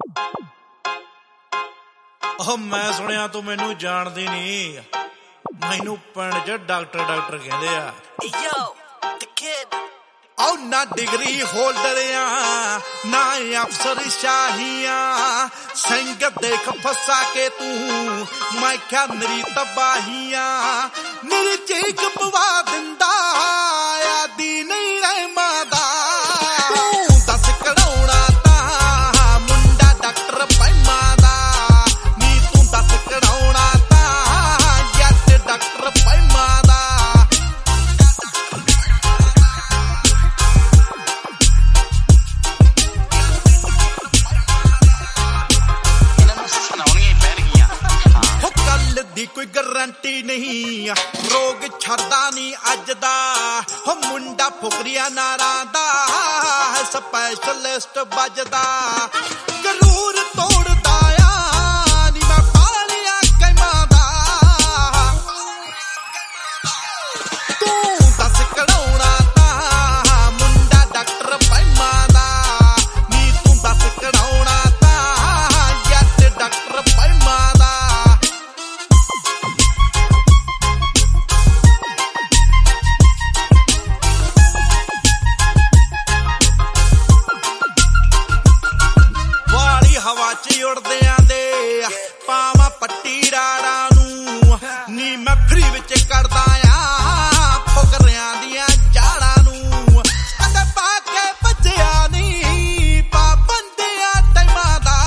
ਉਹ ਮੈਂ ਸੁਣਿਆ ਤੂੰ ਮੈਨੂੰ ਜਾਣਦੀ ਨਹੀਂ। ਮੈਨੂੰ ਪਿੰਡ 'ਚ ਡਾਕਟਰ ਕਹਿੰਦੇ ਆ। ਉਹ ਨਾ ਡਿਗਰੀ ਹੋਲਡਰ ਆ ਨਾ ਅਫਸਰ ਸ਼ਾਹੀਆਂ, ਸਿੰਘ ਦੇਖ ਫਸਾ ਕੇ ਤੂੰ ਮੈਂ ਕਿਹਾ ਮੇਰੀ ਤਬਾਹੀਆਂ। ਮੇਰੀ ਚੀਕ ਪਵਾ ਦਿੰਦਾ ਆਦੀ ਨਹੀਂ ਰਹਿਮਾਂ ਦਾ। ਤੂੰ ਦੱਸ ਕਢਾਉਣਾ ਤਾਂ ਮੁੰਡਾ ਡਾਕਟਰ ਪੈਮਾਂ ਦਾ, ਨੀ ਤੂੰ ਦੱਸ ਕਢਾਉਣਾ ਤਾਂ ਜੱਟ ਡਾਕਟਰ ਪੈਮਾਂ ਦਾ। ਦੀ ਕੋਈ ਗਰੰਟੀ ਨਹੀਂ, ਰੋਗ ਛੱਡਦਾ ਨਹੀਂ ਅੱਜ ਦਾ। ਹੋ ਮੁੰਡਾ ਫੁਕਰੀਆ ਨਾਰਾਂ ਦਾ ਸਪੈਸ਼ਲਿਸਟ ਵੱਜਦਾ। ਗਰੂਰ ਤੋੜਦਾ ਆ ਨੀ ਮੈਂ ਪਾਲਿਆ ਕੈਮਾਂ ਦਾ। ਤੂੰ ਦੱਸ ਕਢਾਉਣਾ ਤਾਂ ਮੁੰਡਾ ਡਾਕਟਰ ਪੈਮਾਂ ਦਾ, ਨੀ ਤੂੰ ਦੱਸ ਕਢਾਉਣਾ ਤਾਂ ਜੱਟ ਡਾਕਟਰ ਪੈਮਾਂ ਦਾ। ਹਵਾ 'ਚ ਉੜਦਿਆਂ ਦੇ ਪਾਵਾਂ ਪੱਟੀ ਰਾੜਾਂ ਨੂੰ, ਨੀ ਮੈਂ ਫਰੀ ਵਿੱਚ ਕੱਢਦਾ ਆ ਫੁਕਰਿਆਂ ਦੀਆਂ ਜਾੜਾਂ ਨੂੰ। ਕਦੇ ਪਾ ਕੇ ਭੱਜਿਆ ਨੀ ਪਾਬੰਦੀਆਂ ਟਾਈਮਾਂ ਦਾ।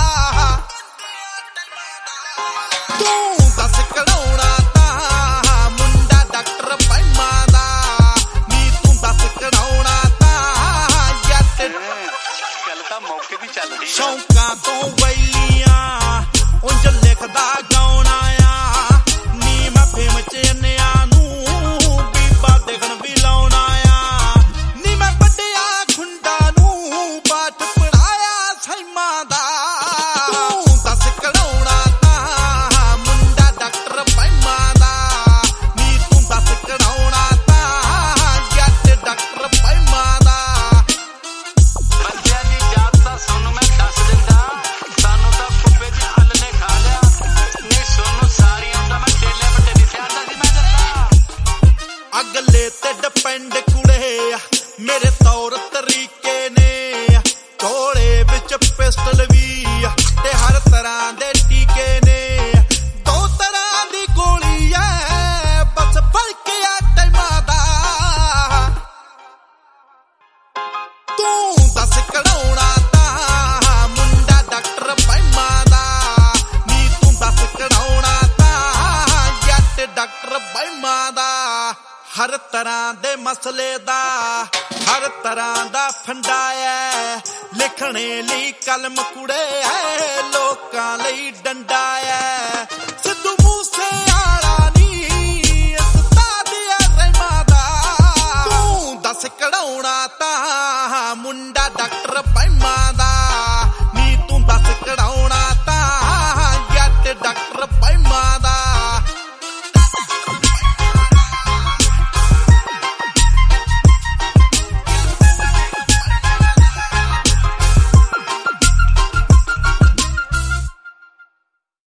ਤੂੰ ਦੱਸ ਕਢਾਉਣਾ ਤਾਂ ਮੁੰਡਾ ਡਾਕਟਰ ਪੈਮਾਂ ਦਾ, ਨੀ ਤੂੰ ਦੱਸ ਕਢਾਉਣਾ ਤਾਂ ਜੱਟ। ਗੱਲ ਤਾਂ ਮੌਕੇ ਦੀ ਚੱਲ ਰਹੀ। ਸ਼ੌਂਕਾਂ ਤੋਂ ਵੈਲੀਆਂ ਉਂਝ ਲਿਖਦਾ ਗਾਉਣਾ ਆ, ਨੀ ਮੈਂ ਫੇਮ 'ਚ ਅੰਨਿਆਂ ਨੂੰ ਬੀਬਾ ਦੇਖਣ ਵੀ ਲਾਉਣਾ ਆ। ਨੀ ਮੈਂ ਵੱਡਿਆ ਖੁੰਡਾਂ ਨੂੰ ਪਾਠ ਪੜਾਇਆ ਸੈਮਾਂ ਦਾ। ਤੂੰ ਦੱਸ ਕਢਾਉਣਾ ਤਾਂ ਮੁੰਡਾ ਡਾਕਟਰ ਪੈਮਾਂ ਦਾ, ਨੀ ਤੂੰ ਦੱਸ ਕਢਾਉਣਾ ਤਾਂ ਜੱਟ ਡਾਕਟਰ ਪੈਮਾਂ ਦਾ। ਬੰਦਿਆਂ ਦੀ ਜਾਤ ਤਾਂ ਸਾਨੂੰ ਮੈਂ ਦੱਸ ਦਿੰਦਾ, ਸਾਨੂੰ ਤਾਂ ਕੁੱਬੇ ਦੀ ਹੱਲ ਨੇ ਖਾ ਲਿਆ। ਨਹੀਂ ਸੋਨੂੰ ਸਾਰੀਆਂ ਦਾ ਮੈਂ ਟੇਲੇ ਵੱਟੇ ਨਹੀਂ ਸਿਆਂਦਾ ਸੀ ਮੈਂ ਦੱਸਾਂ। ਅਗਲੇ ਤੇ ਡਿਪੈਂਡ ਕੁੜੇ ਮੇਰੇ ਤੌਰ ਤਰੀਕੇ ਨੇ, ਝੋਲੇ ਵਿੱਚ ਪਿਸਟਲ ਵੀ ਤੇ ਹਰ ਤਰ੍ਹਾਂ ਦੇ ਟੀਕੇ ਨੇ। ਦੋ ਤਰ੍ਹਾਂ ਦੀ ਗੋਲੀ ਐ ਬਸ ਫਰਕ ਆ ਟਾਈਮਾਂ ਦਾ। ਤੂੰ ਦੱਸ ਕਢਾਉਣਾ ਤਾਂ ਮੁੰਡਾ ਡਾਕਟਰ ਪੈਮਾਂ ਦਾ, ਨੀ ਤੂੰ ਦੱਸ ਕਢਾਉਣਾ ਤਾਂ ਜੱਟ ਡਾਕਟਰ ਪੈਮਾਂ ਦਾ। ਹਰ ਤਰ੍ਹਾਂ ਦੇ ਮਸਲੇ ਦਾ ਹਰ ਤਰ੍ਹਾਂ ਦਾ ਫੰਡਾ ਐ, ਲਿਖਣੇ ਲਈ ਕਲਮ ਕੁੜੇ ਐ ਲੋਕਾਂ ਲਈ ਡੰਡਾ ਐ।